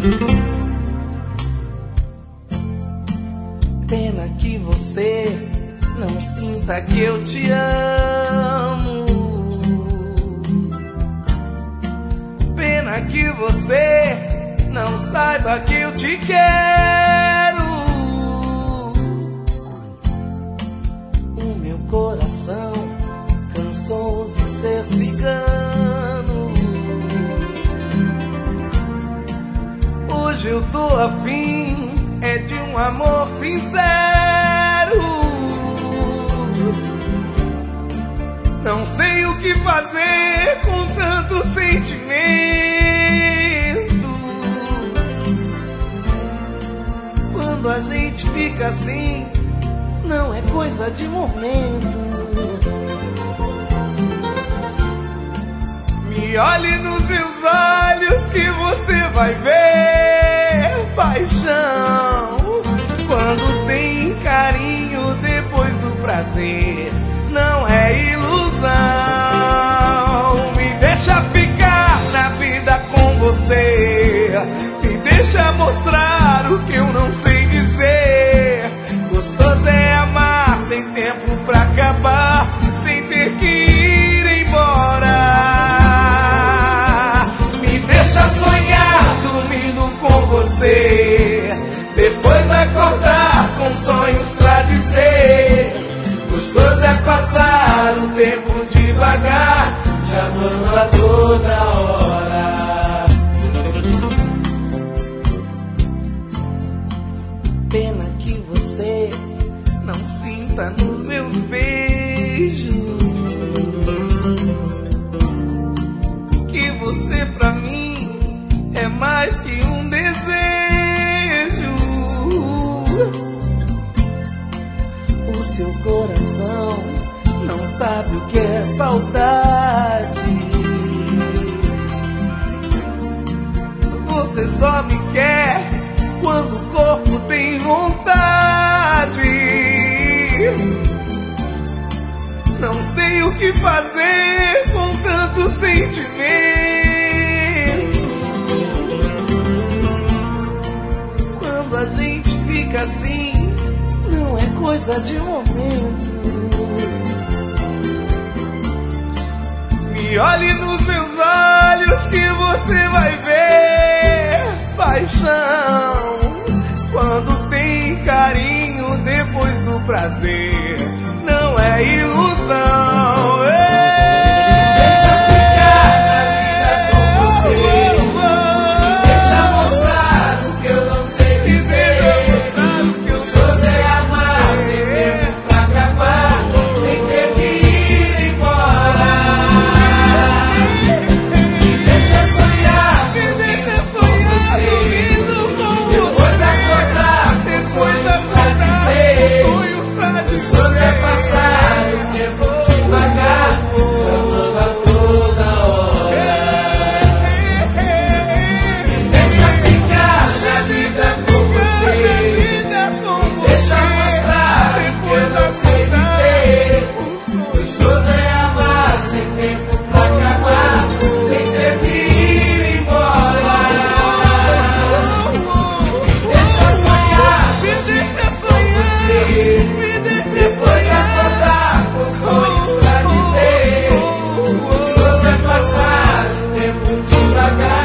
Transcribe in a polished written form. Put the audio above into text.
Pena que você não sinta que eu te amo. Pena que você não saiba que eu te quero. O meu coração cansou de ser cigano. Hoje eu tô afim é de um amor sincero. Não sei o que fazer com tanto sentimento. Quando a gente fica assim, não é coisa de momento. Me olhe nos meus olhos que você vai ver paixão. Quando tem carinho depois do prazer, não é ilusão. Me deixa ficar na vida com você, me deixa mostrar o que eu não sei dizer. Gostoso é amar sem tempo pra acabar, sem ter que ir embora. Me deixa sonhar dormindo com você, depois acordar com sonhos pra dizer. Gostoso é passar o tempo devagar, te amando a toda hora. Pena que você não sinta nos meus beijos que você pra mim é mais que um desejo. O seu coração não sabe o que é saudade. Você só me quer quando o corpo tem vontade. Não sei o que fazer com tanto sentimento. Quando a gente fica assim, não é coisa de momento. Me olhe nos meus olhos que você vai ver paixão. Quando tem carinho depois do prazer, não é ilusão. Deixa ficar na vida com você, me deixa mostrar o que eu não sei dizer. Gostoso é amar sem tempo pra acabar, sem ter que ir embora. Me deixa sonhar dormindo com você, depois acordar com sonhos pra dizer. Gostoso é passar o tempo devagar, te amando a toda hora. Me deixa ficar na vida com você, me deixa mostrar o que eu não sei dizer. Gostoso é amar sem tempo pra acabar, sem ter que ir embora. Me deixa sonhar com você, depois acordar com sonhos pra dizer. Gostoso é passar o tempo devagar.